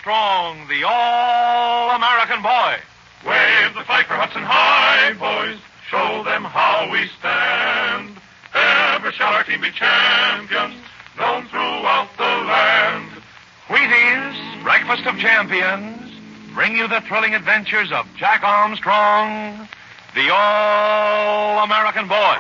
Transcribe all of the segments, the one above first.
Armstrong, the All-American Boy. Wave the flag for Hudson High, boys. Show them how we stand. Ever shall our team be champions, known throughout the land. Wheaties, Breakfast of Champions, bring you the thrilling adventures of Jack Armstrong, the All-American Boy.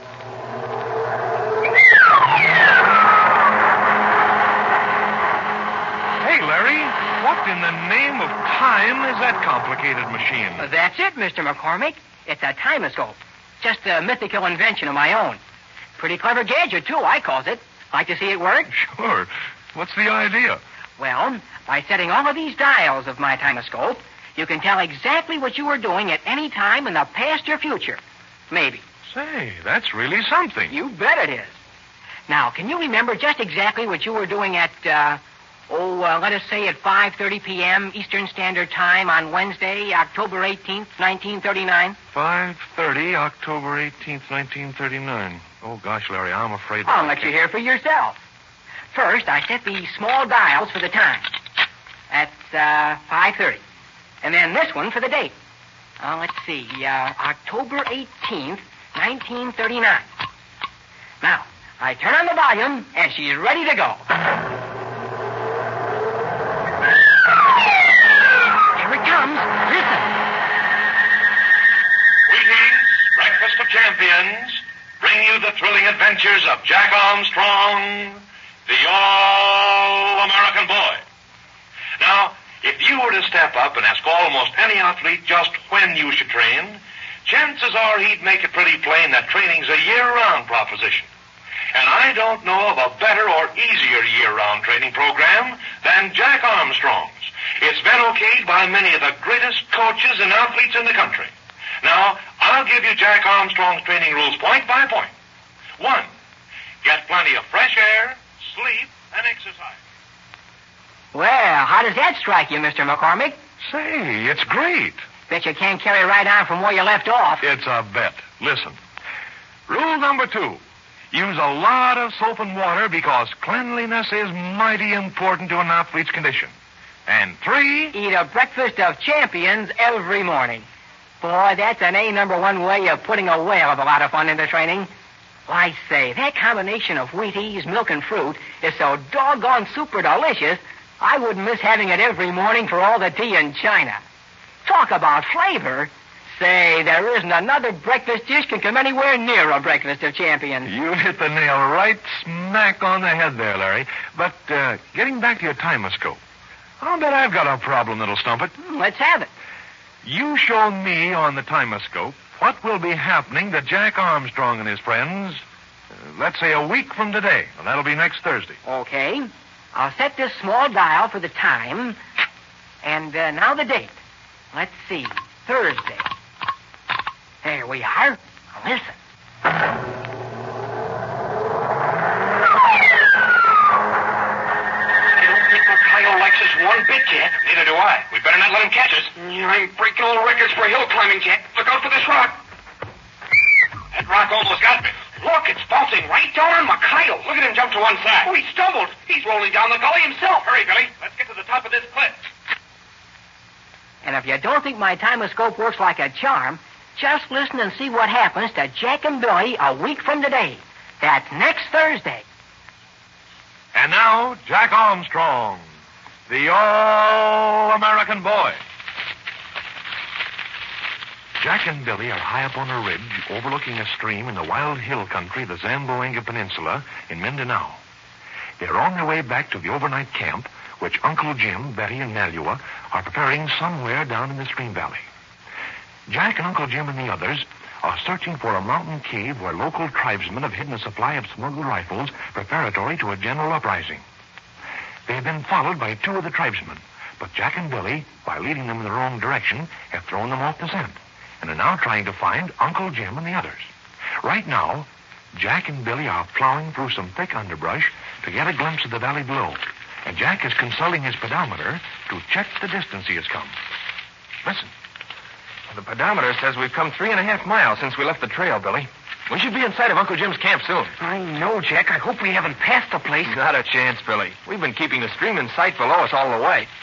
Hey, Larry, what in the name of time is that complicated machine? That's it, Mr. McCormick. It's a timescope. Just a mythical invention of my own. Pretty clever gadget, too, I calls it. Like to see it work? Sure. What's the idea? Well, by setting all of these dials of my timescope, you can tell exactly what you were doing at any time in the past or future. Maybe. Say, that's really something. You bet it is. Now, can you remember just exactly what you were doing at, let us say at 5:30 p.m. Eastern Standard Time on Wednesday, October 18th, 1939? 5:30, October 18th, 1939. Oh, gosh, Larry, I'm afraid... I'll let you hear for yourself. First, I set these small dials for the time. That's 5:30. And then this one for the date. Let's see, October 18th, 1939. Now, I turn on the volume, and she's ready to go. Here it comes. Listen. Wheaties, Breakfast of Champions, bring you the thrilling adventures of Jack Armstrong, the All-American Boy. Now, if you were to step up and ask almost any athlete just when you should train, chances are he'd make it pretty plain that training's a year-round proposition. And I don't know of a better or easier year-round training program than Jack Armstrong's. It's been okayed by many of the greatest coaches and athletes in the country. Now, I'll give you Jack Armstrong's training rules point by point. 1, get plenty of fresh air, sleep, and exercise. Well, how does that strike you, Mr. McCormick? Say, it's great. Bet you can't carry right on from where you left off. It's a bet. Listen. Rule number 2. Use a lot of soap and water because cleanliness is mighty important to an athlete's condition. And 3... eat a breakfast of champions every morning. Boy, that's an A1 way of putting a whale of a lot of fun into training. Why, say, that combination of Wheaties, milk, and fruit is so doggone super delicious, I wouldn't miss having it every morning for all the tea in China. Talk about flavor. Say, there isn't another breakfast dish can come anywhere near a breakfast of champions. You hit the nail right smack on the head there, Larry. But, getting back to your timescope, I'll bet I've got a problem that'll stump it. Let's have it. You show me on the timescope what will be happening to Jack Armstrong and his friends, let's say a week from today, and that'll be next Thursday. Okay. I'll set this small dial for the time, and now the date. Let's see, Thursday. There we are. Now listen. I don't think Mikhail likes us one bit, Jack. Neither do I. We better not let him catch us. I'm breaking all records for hill climbing, Jack. Look out for this rock. That rock almost got me. Look, it's bouncing right down on Mikhail. Look at him jump to one side. Oh, he stumbled. He's rolling down the gully himself. Hurry, Billy. Let's get to the top of this cliff. And if you don't think my timescope works like a charm, just listen and see what happens to Jack and Billy a week from today. That's next Thursday. And now, Jack Armstrong, the All-American Boy. Jack and Billy are high up on a ridge overlooking a stream in the wild hill country of the Zamboanga Peninsula in Mindanao. They're on their way back to the overnight camp, which Uncle Jim, Betty, and Malua are preparing somewhere down in the stream valley. Jack and Uncle Jim and the others are searching for a mountain cave where local tribesmen have hidden a supply of smuggled rifles preparatory to a general uprising. They have been followed by 2 of the tribesmen, but Jack and Billy, by leading them in the wrong direction, have thrown them off the scent and are now trying to find Uncle Jim and the others. Right now, Jack and Billy are plowing through some thick underbrush to get a glimpse of the valley below, and Jack is consulting his pedometer to check the distance he has come. Listen. The pedometer says we've come 3.5 miles since we left the trail, Billy. We should be in sight of Uncle Jim's camp soon. I know, Jack. I hope we haven't passed the place. Not a chance, Billy. We've been keeping the stream in sight below us all the way.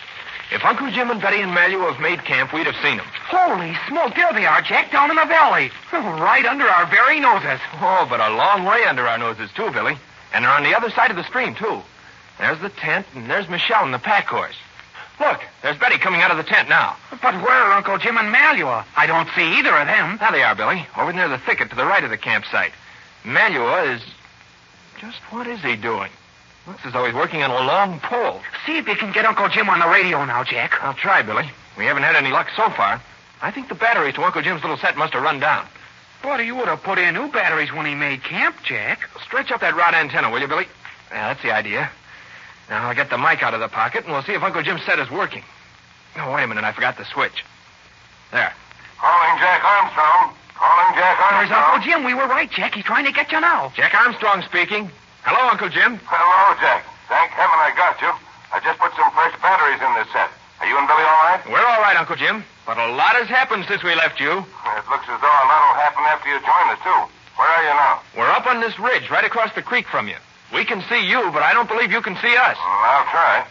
If Uncle Jim and Betty and Manuel have made camp, we'd have seen them. Holy smoke, there they are, Jack, down in the valley. Right under our very noses. Oh, but a long way under our noses, too, Billy. And they're on the other side of the stream, too. There's the tent, and there's Michelle and the pack horse. Look, there's Betty coming out of the tent now. But where are Uncle Jim and Manuel? I don't see either of them. There they are, Billy, over near the thicket to the right of the campsite. Manuel is... Just what is he doing? Looks as though he's working on a long pole. See if you can get Uncle Jim on the radio now, Jack. I'll try, Billy. We haven't had any luck so far. I think the batteries to Uncle Jim's little set must have run down. But he would have put in new batteries when he made camp, Jack. Stretch up that rod antenna, will you, Billy? Yeah, that's the idea. Now I'll get the mic out of the pocket, and we'll see if Uncle Jim's set is working. Oh, wait a minute. I forgot the switch. There. Calling Jack Armstrong. Calling Jack Armstrong. There's Uncle Jim. We were right, Jack. He's trying to get you now. Jack Armstrong speaking. Hello, Uncle Jim. Hello, Jack. Thank heaven I got you. I just put some fresh batteries in this set. Are you and Billy all right? We're all right, Uncle Jim. But a lot has happened since we left you. It looks as though a lot will happen after you join us, too. Where are you now? We're up on this ridge right across the creek from you. We can see you, but I don't believe you can see us. I'll try.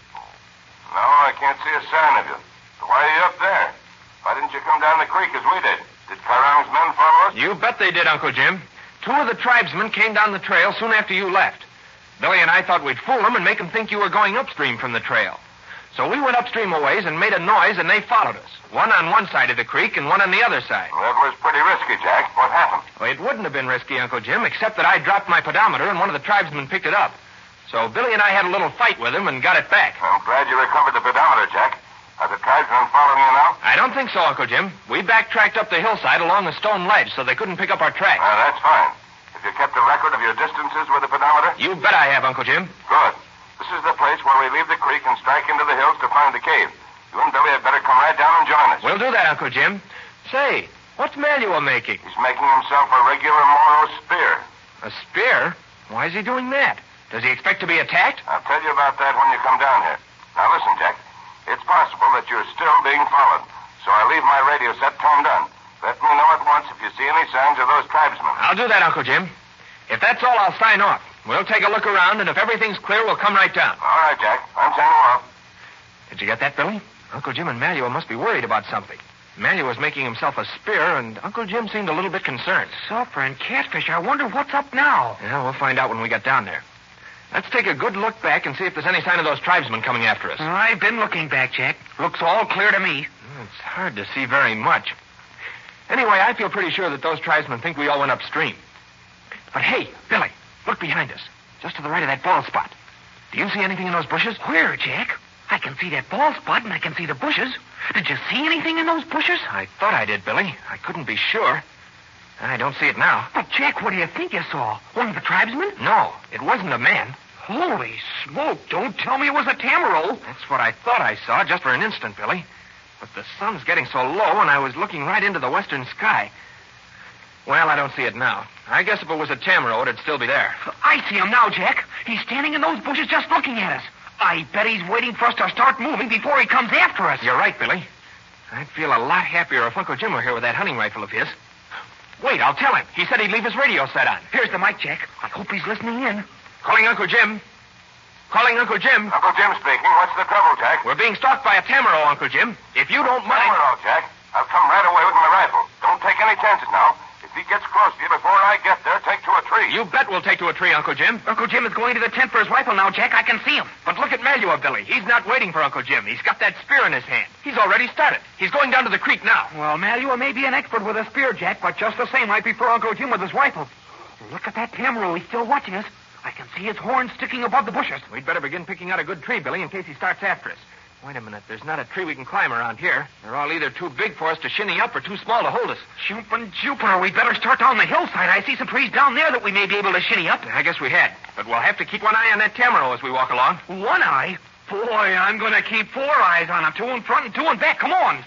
No, I can't see a sign of you. Why are you up there? Why didn't you come down the creek as we did? Did Karam's men follow us? You bet they did, Uncle Jim. 2 of the tribesmen came down the trail soon after you left. Billy and I thought we'd fool them and make them think you were going upstream from the trail. So we went upstream a ways and made a noise, and they followed us. One on one side of the creek and one on the other side. Well, that was pretty risky, Jack. What happened? Well, it wouldn't have been risky, Uncle Jim, except that I dropped my pedometer and one of the tribesmen picked it up. So Billy and I had a little fight with him and got it back. I'm glad you recovered the pedometer, Jack. Are the tribesmen following you now? I don't think so, Uncle Jim. We backtracked up the hillside along the stone ledge so they couldn't pick up our tracks. Well, that's fine. Have you kept a record of your distances with the pedometer? You bet I have, Uncle Jim. Good. This is the place where we leave the creek and strike into the hills to find the cave. You and Billy had better come right down and join us. We'll do that, Uncle Jim. Say, what's Manuel making? He's making himself a regular Moro spear. A spear? Why is he doing that? Does he expect to be attacked? I'll tell you about that when you come down here. Now listen, Jack. It's possible that you're still being followed, so I leave my radio set turned on. Let me know at once if you see any signs of those tribesmen. I'll do that, Uncle Jim. If that's all, I'll sign off. We'll take a look around, and if everything's clear, we'll come right down. All right, Jack. I'm signing off. Did you get that, Billy? Uncle Jim and Manuel must be worried about something. Manuel was making himself a spear, and Uncle Jim seemed a little bit concerned. Supper and catfish. I wonder what's up now. Yeah, we'll find out when we get down there. Let's take a good look back and see if there's any sign of those tribesmen coming after us. I've been looking back, Jack. Looks all clear to me. It's hard to see very much. Anyway, I feel pretty sure that those tribesmen think we all went upstream. But hey, Billy, look behind us. Just to the right of that bald spot. Do you see anything in those bushes? Where, Jack? I can see that bald spot and I can see the bushes. Did you see anything in those bushes? I thought I did, Billy. I couldn't be sure. I don't see it now. But, Jack, what do you think you saw? One of the tribesmen? No, it wasn't a man. Holy smoke, don't tell me it was a tamaro. That's what I thought I saw just for an instant, Billy. But the sun's getting so low, and I was looking right into the western sky. Well, I don't see it now. I guess if it was a tamaro, it'd still be there. I see him now, Jack. He's standing in those bushes just looking at us. I bet he's waiting for us to start moving before he comes after us. You're right, Billy. I'd feel a lot happier if Uncle Jim were here with that hunting rifle of his. Wait, I'll tell him. He said he'd leave his radio set on. Here's the mic, Jack. I hope he's listening in. Calling Uncle Jim. Calling Uncle Jim. Uncle Jim speaking. What's the trouble, Jack? We're being stalked by a tamaro, Uncle Jim. If you don't mind... Tamaro, Jack. I'll come right away with my rifle. Don't take any chances now. If he gets close to you before I get there, take to a tree. You bet we'll take to a tree, Uncle Jim. Uncle Jim is going to the tent for his rifle now, Jack. I can see him. But look at Manuel, Billy. He's not waiting for Uncle Jim. He's got that spear in his hand. He's already started. He's going down to the creek now. Well, Manuel may be an expert with a spear, Jack, but just the same, I prefer Uncle Jim with his rifle. Look at that tamaro. He's still watching us. I can see his horns sticking above the bushes. We'd better begin picking out a good tree, Billy, in case he starts after us. Wait a minute. There's not a tree we can climb around here. They're all either too big for us to shinny up or too small to hold us. Jumping Jupiter, we'd better start down the hillside. I see some trees down there that we may be able to shinny up. I guess we had. But we'll have to keep one eye on that tamaro as we walk along. One eye? Boy, I'm going to keep 4 eyes on him. 2 in front and 2 in back. Come on.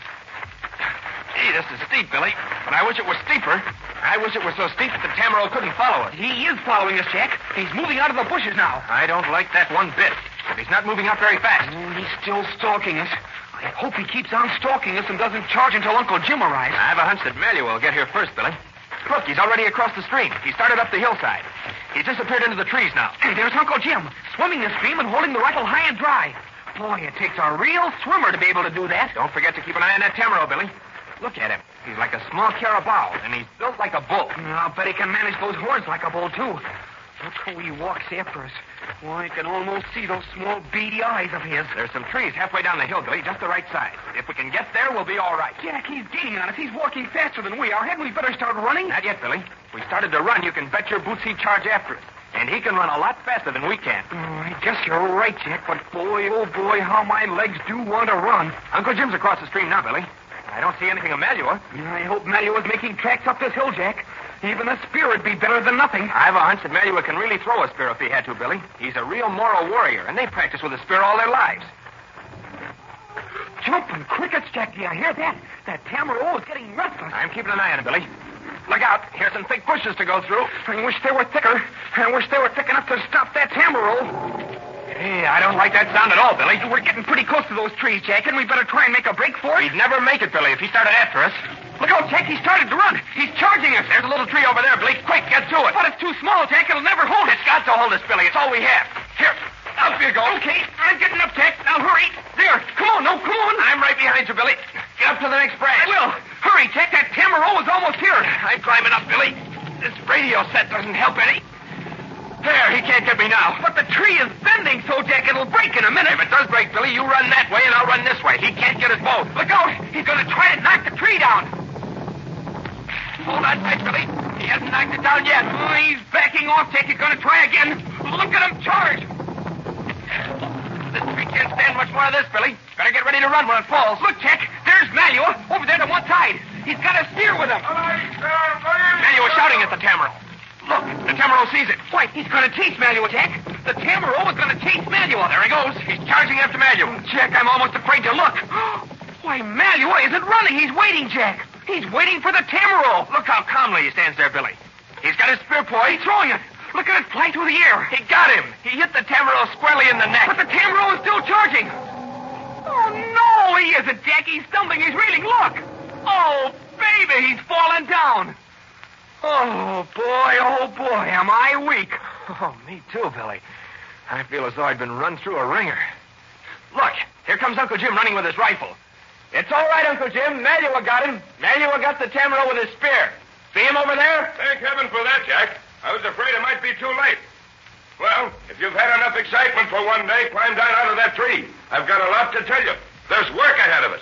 Gee, this is steep, Billy. But I wish it was steeper. I wish it was so steep that the tamaro couldn't follow us. He is following us, Jack. He's moving out of the bushes now. I don't like that one bit. But he's not moving out very fast. He's still stalking us. I hope he keeps on stalking us and doesn't charge until Uncle Jim arrives. I have a hunch that Manuel will get here first, Billy. Look, he's already across the stream. He started up the hillside. He's disappeared into the trees now. Hey, there's Uncle Jim, swimming the stream and holding the rifle high and dry. Boy, it takes a real swimmer to be able to do that. Don't forget to keep an eye on that Tamaro, Billy. Look at him. He's like a small carabao, and he's built like a bull. I'll bet he can manage those horns like a bull, too. Look how he walks after us. Why, I can almost see those small beady eyes of his. There's some trees halfway down the hill, Billy, just the right size. If we can get there, we'll be all right. Jack, he's gaining on us. He's walking faster than we are. Hadn't we better start running? Not yet, Billy. If we started to run, you can bet your boots he'd charge after us. And he can run a lot faster than we can. I guess you're right, Jack, but boy, oh boy, how my legs do want to run. Uncle Jim's across the stream now, Billy. I don't see anything of Malua. I hope Malua's making tracks up this hill, Jack. Even a spear would be better than nothing. I've a hunch that Malua can really throw a spear if he had to, Billy. He's a real moral warrior, and they practice with a spear all their lives. Jumping crickets, Jack. Do you hear that? That Tamaro is getting restless. I'm keeping an eye on it, Billy. Look out. Here's some thick bushes to go through. I wish they were thicker. I wish they were thick enough to stop that Tamaro. Hey, I don't like that sound at all, Billy. We're getting pretty close to those trees, Jack, and we better try and make a break for it. He'd never make it, Billy, if he started after us. Look out, Jack. He started to run. He's charging us. There's a little tree over there, Billy. Quick, get to it. But it's too small, Jack. It'll never hold us. It's got to hold us, Billy. It's all we have. Here, up you go. Okay, I'm getting up, Jack. Now hurry. There. Come on, no, come on. I'm right behind you, Billy. Get up to the next branch. I will. Hurry, Jack. That Tamaro is almost here. I'm climbing up, Billy. This radio set doesn't help any. There, he can't get me now. But the tree is bending so, Jack, it'll break in a minute. If it does break, Billy, you run that way and I'll run this way. He can't get us both. Look out. He's going to try and knock the tree down. Hold on tight, Billy. He hasn't knocked it down yet. Oh, he's backing off, Jack. He's going to try again. Look at him charge. This tree can't stand much more of this, Billy. Better get ready to run when it falls. Look, Jack. There's Malua over there to one side. He's got a steer with him. Malua's shouting at the Tamaro. Look, the Tamaro sees it. Why, he's going to chase Malua, Jack. The Tamaro is going to chase Malua. There he goes. He's charging after Malua. Jack, I'm almost afraid to look. Why, Malua isn't running. He's waiting, Jack. He's waiting for the Tamaro. Look how calmly he stands there, Billy. He's got his spear poised. He's throwing it. Look at it fly through the air. He got him. He hit the Tamaro squarely in the neck. But the Tamaro is still charging. Oh, no, he isn't, Jack. He's stumbling. He's reeling. Look. Oh, baby, he's falling down. Oh, boy, am I weak. Oh, me too, Billy. I feel as though I'd been run through a ringer. Look, here comes Uncle Jim running with his rifle. It's all right, Uncle Jim. Malua got him. Malua got the Tamaro with his spear. See him over there? Thank heaven for that, Jack. I was afraid it might be too late. Well, if you've had enough excitement for one day, climb down out of that tree. I've got a lot to tell you. There's work ahead of us.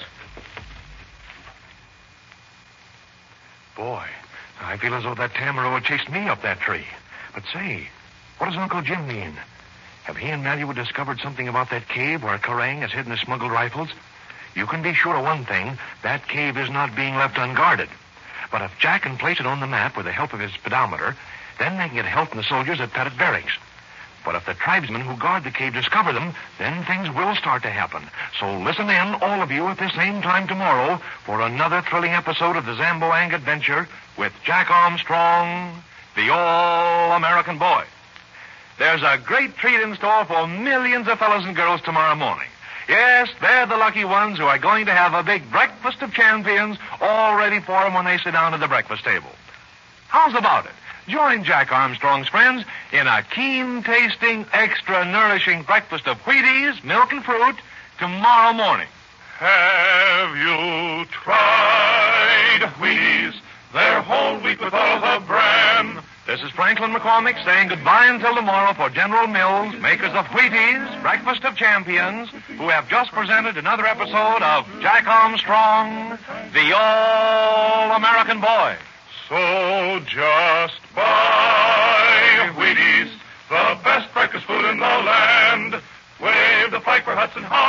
Boy, I feel as though that Tamaro had chased me up that tree. But say, what does Uncle Jim mean? Have he and Malua discovered something about that cave where Kerrang has hidden the smuggled rifles? You can be sure of one thing, that cave is not being left unguarded. But if Jack can place it on the map with the help of his speedometer, then they can get help from the soldiers at Pettit Barracks. But if the tribesmen who guard the cave discover them, then things will start to happen. So listen in, all of you, at the same time tomorrow for another thrilling episode of the Zamboanga Adventure with Jack Armstrong, the All-American Boy. There's a great treat in store for millions of fellows and girls tomorrow morning. Yes, they're the lucky ones who are going to have a big breakfast of champions all ready for them when they sit down at the breakfast table. How's about it? Join Jack Armstrong's friends in a keen-tasting, extra-nourishing breakfast of Wheaties, milk, and fruit tomorrow morning. Have you tried Wheaties? They're whole wheat with all the bran. This is Franklin McCormick saying goodbye until tomorrow for General Mills, makers of Wheaties, Breakfast of Champions, who have just presented another episode of Jack Armstrong, the All-American Boy. So just buy Wheaties, the best breakfast food in the land. Wave the flag for Hudson High.